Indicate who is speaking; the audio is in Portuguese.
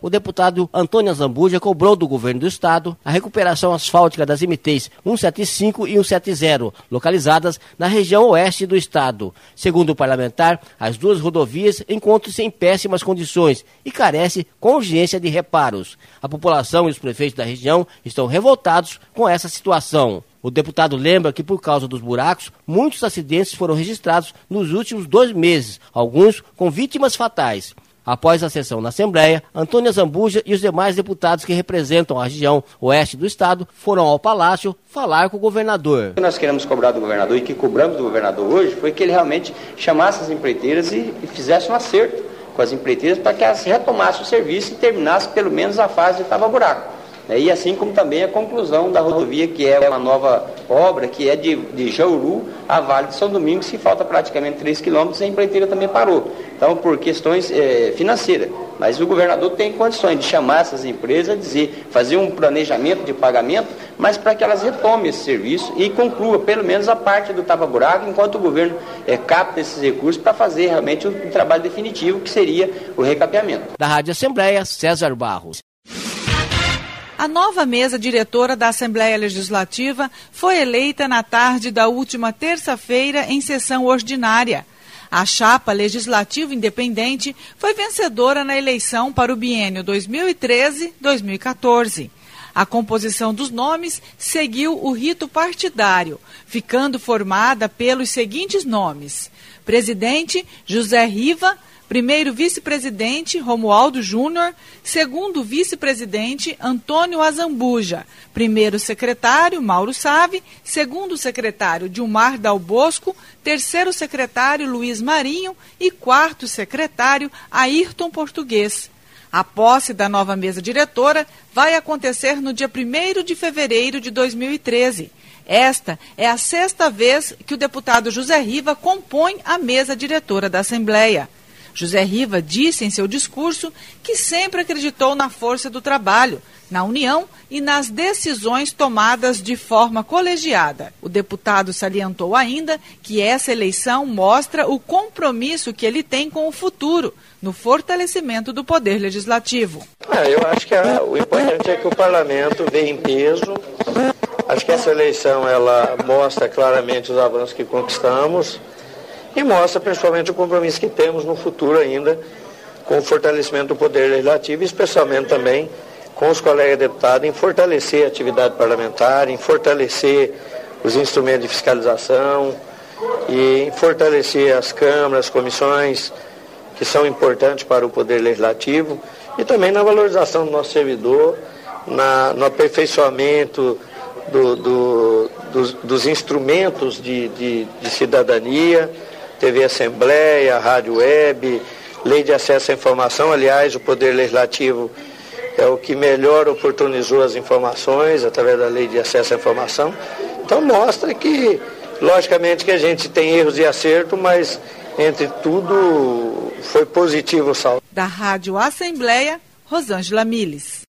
Speaker 1: o deputado Antônio Azambuja cobrou do governo do estado a recuperação asfáltica das MTs 175 e 170, localizadas na região oeste do estado. Segundo o parlamentar, as duas rodovias encontram-se em péssimas condições e carecem com urgência de reparos. A população e os prefeitos da região estão revoltados com essa situação. O deputado lembra que, por causa dos buracos, muitos acidentes foram registrados nos últimos 2 meses, alguns com vítimas fatais. Após a sessão na Assembleia, Antônio Azambuja e os demais deputados que representam a região oeste do estado foram ao Palácio falar com o governador.
Speaker 2: O que nós queremos cobrar do governador e que cobramos do governador hoje foi que ele realmente chamasse as empreiteiras e fizesse um acerto com as empreiteiras para que elas retomassem o serviço e terminassem pelo menos a fase de tava-buraco. E assim como também a conclusão da rodovia, que é uma nova obra, que é de Jauru a Vale de São Domingos, que falta praticamente 3 quilômetros, e a empreiteira também parou. Então, por questões financeiras. Mas o governador tem condições de chamar essas empresas, dizer, fazer um planejamento de pagamento, mas para que elas retomem esse serviço e conclua pelo menos a parte do tapa-buraco, enquanto o governo capta esses recursos para fazer realmente o trabalho definitivo, que seria o recapeamento.
Speaker 1: Da Rádio Assembleia, César Barros.
Speaker 3: A nova mesa diretora da Assembleia Legislativa foi eleita na tarde da última terça-feira em sessão ordinária. A chapa Legislativo Independente foi vencedora na eleição para o biênio 2013-2014. A composição dos nomes seguiu o rito partidário, ficando formada pelos seguintes nomes: presidente, José Riva; primeiro vice-presidente, Romualdo Júnior; segundo vice-presidente, Antônio Azambuja; primeiro secretário, Mauro Save; segundo secretário, Dilmar Dal Bosco; terceiro secretário, Luiz Marinho; e quarto secretário, Ayrton Português. A posse da nova mesa diretora vai acontecer no dia 1º de fevereiro de 2013. Esta é a 6ª vez que o deputado José Riva compõe a mesa diretora da Assembleia. José Riva disse em seu discurso que sempre acreditou na força do trabalho, na união e nas decisões tomadas de forma colegiada. O deputado salientou ainda que essa eleição mostra o compromisso que ele tem com o futuro, no fortalecimento do poder legislativo.
Speaker 4: Eu acho que o importante é que o parlamento vê em peso. Acho que essa eleição ela mostra claramente os avanços que conquistamos e mostra principalmente o compromisso que temos no futuro ainda com o fortalecimento do poder legislativo, especialmente também com os colegas deputados em fortalecer a atividade parlamentar, em fortalecer os instrumentos de fiscalização e em fortalecer as câmaras, as comissões que são importantes para o poder legislativo e também na valorização do nosso servidor, no aperfeiçoamento dos instrumentos de cidadania, TV Assembleia, Rádio Web, Lei de Acesso à Informação. Aliás, o Poder Legislativo é o que melhor oportunizou as informações através da Lei de Acesso à Informação. Então mostra que, logicamente, que a gente tem erros e acertos, mas, entre tudo, foi positivo o saldo.
Speaker 3: Da Rádio Assembleia, Rosângela Miles.